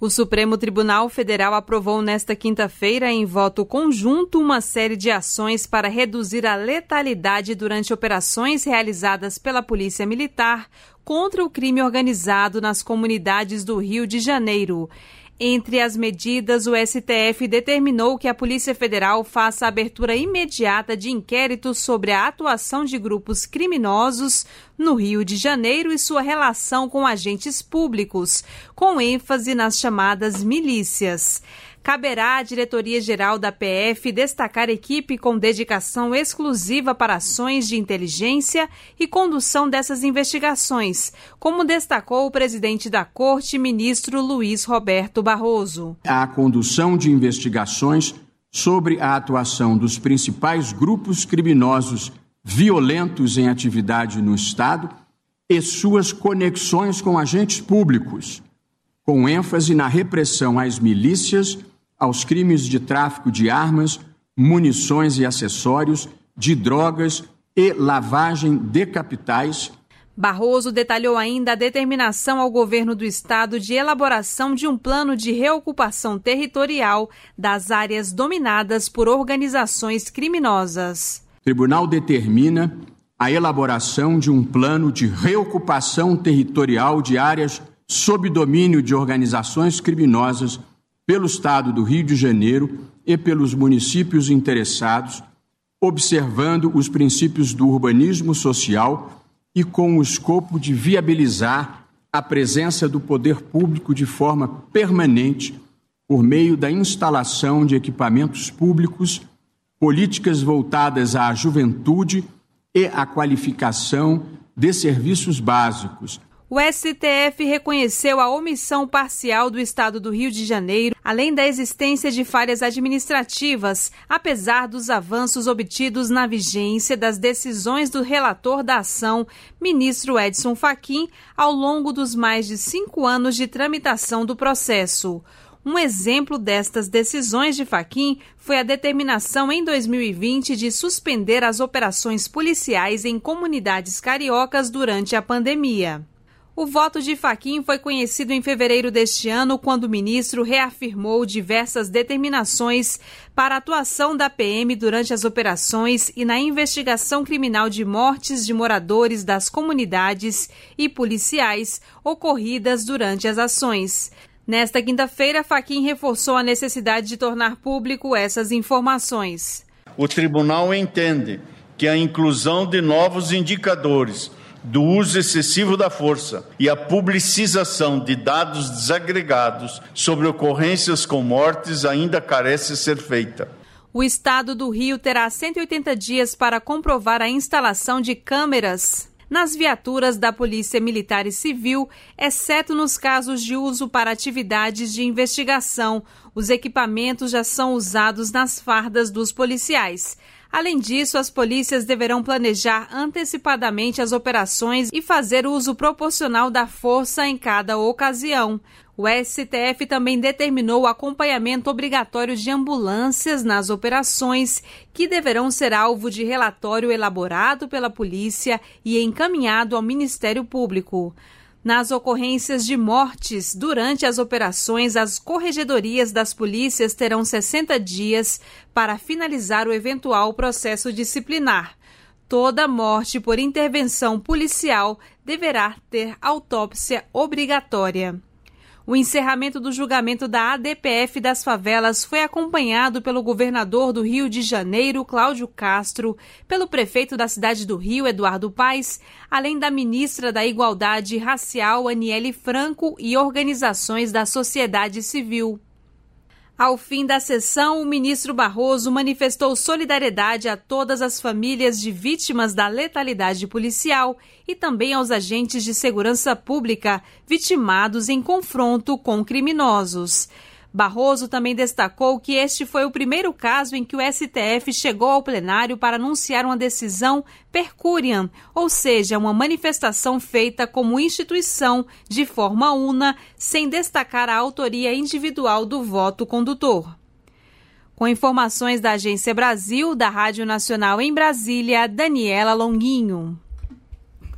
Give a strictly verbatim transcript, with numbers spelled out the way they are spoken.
O Supremo Tribunal Federal aprovou nesta quinta-feira, em voto conjunto, uma série de ações para reduzir a letalidade durante operações realizadas pela Polícia Militar contra o crime organizado nas comunidades do Rio de Janeiro. Entre as medidas, o S T F determinou que a Polícia Federal faça a abertura imediata de inquéritos sobre a atuação de grupos criminosos no Rio de Janeiro e sua relação com agentes públicos, com ênfase nas chamadas milícias. Caberá à Diretoria-Geral da P F destacar equipe com dedicação exclusiva para ações de inteligência e condução dessas investigações, como destacou o presidente da Corte, ministro Luiz Roberto Barroso. A condução de investigações sobre a atuação dos principais grupos criminosos violentos em atividade no Estado e suas conexões com agentes públicos, com ênfase na repressão às milícias, aos crimes de tráfico de armas, munições e acessórios, de drogas e lavagem de capitais. Barroso detalhou ainda a determinação ao governo do estado de elaboração de um plano de reocupação territorial das áreas dominadas por organizações criminosas. O tribunal determina a elaboração de um plano de reocupação territorial de áreas sob domínio de organizações criminosas pelo Estado do Rio de Janeiro e pelos municípios interessados, observando os princípios do urbanismo social e com o escopo de viabilizar a presença do poder público de forma permanente por meio da instalação de equipamentos públicos, políticas voltadas à juventude e à qualificação de serviços básicos. O S T F reconheceu a omissão parcial do Estado do Rio de Janeiro, além da existência de falhas administrativas, apesar dos avanços obtidos na vigência das decisões do relator da ação, ministro Edson Fachin, ao longo dos mais de cinco anos de tramitação do processo. Um exemplo destas decisões de Fachin foi a determinação em dois mil e vinte de suspender as operações policiais em comunidades cariocas durante a pandemia. O voto de Fachin foi conhecido em fevereiro deste ano, quando o ministro reafirmou diversas determinações para a atuação da P M durante as operações e na investigação criminal de mortes de moradores das comunidades e policiais ocorridas durante as ações. Nesta quinta-feira, Fachin reforçou a necessidade de tornar público essas informações. O tribunal entende que a inclusão de novos indicadores do uso excessivo da força e a publicização de dados desagregados sobre ocorrências com mortes ainda carece ser feita. O Estado do Rio terá cento e oitenta dias para comprovar a instalação de câmeras nas viaturas da Polícia Militar e Civil, exceto nos casos de uso para atividades de investigação. Os equipamentos já são usados nas fardas dos policiais. Além disso, as polícias deverão planejar antecipadamente as operações e fazer uso proporcional da força em cada ocasião. O S T F também determinou o acompanhamento obrigatório de ambulâncias nas operações, que deverão ser alvo de relatório elaborado pela polícia e encaminhado ao Ministério Público. Nas ocorrências de mortes durante as operações, as corregedorias das polícias terão sessenta dias para finalizar o eventual processo disciplinar. Toda morte por intervenção policial deverá ter autópsia obrigatória. O encerramento do julgamento da A D P F das favelas foi acompanhado pelo governador do Rio de Janeiro, Cláudio Castro, pelo prefeito da cidade do Rio, Eduardo Paes, além da ministra da Igualdade Racial, Aniele Franco, e organizações da sociedade civil. Ao fim da sessão, o ministro Barroso manifestou solidariedade a todas as famílias de vítimas da letalidade policial e também aos agentes de segurança pública vitimados em confronto com criminosos. Barroso também destacou que este foi o primeiro caso em que o S T F chegou ao plenário para anunciar uma decisão per curiam, ou seja, uma manifestação feita como instituição de forma una, sem destacar a autoria individual do voto condutor. Com informações da Agência Brasil, da Rádio Nacional em Brasília, Daniela Longuinho.